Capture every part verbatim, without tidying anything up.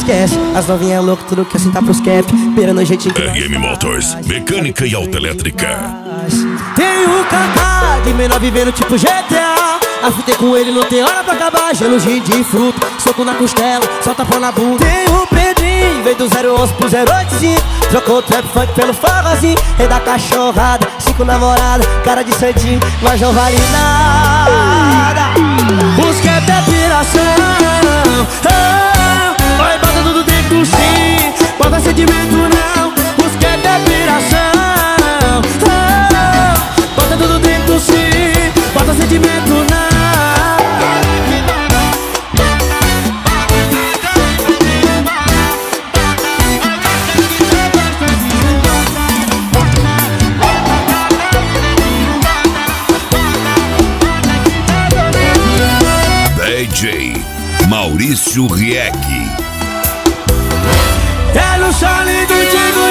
esquece. As novinhas loucas, tudo que assim tá pros cap. Beirando o jeitinho que R M Motors, mecânica e autoelétrica. tem o Kaká de menor vivendo tipo G T A. Afitei com ele, não tem hora pra acabar. Gelo de de fruta, soco na costela, só tapão na bunda. Tem o Pedrinho, veio do zero onze pro zero oito cinco. Trocou o trap funk pelo forrozinho. Rei da cachorrada, cinco namorada, cara de santinho, mas não vale nada. Os que é piração. Vai, bota tudo dentro sim, bota sentimento não. Os que é piração. Bota tudo dentro sim, bota sentimento não. D J Maurício Rieck. É no chale do Digo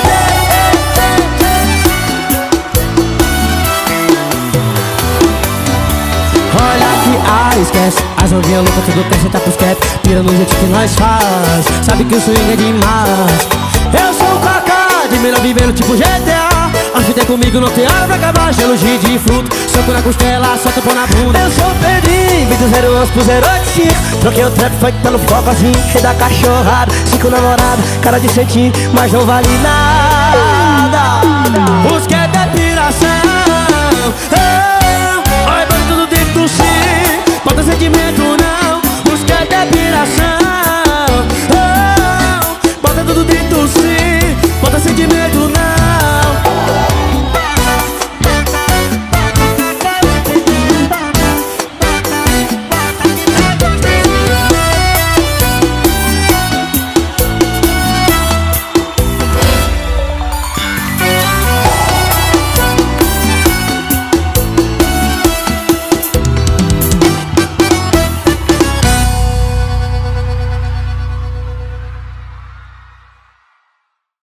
olha que ah, esquece. As novinhas loucas, tudo quer sentar pros cap. Pira no jeito que nós faz. Sabe que o swing é demais. Eu sou o Kaká, de melhor vivendo tipo G T A. A fita é comigo, não tem hora pra acabar. Gelo de de fruto, soco na costela, só tapão na bunda. Eu sou o Pedrinho, vim do zero onze pro zero oito cinco. Troquei o trap funk pelo foco assim. Rei da cachorrada, cinco namorada, cara de santinho, mas não vale nada.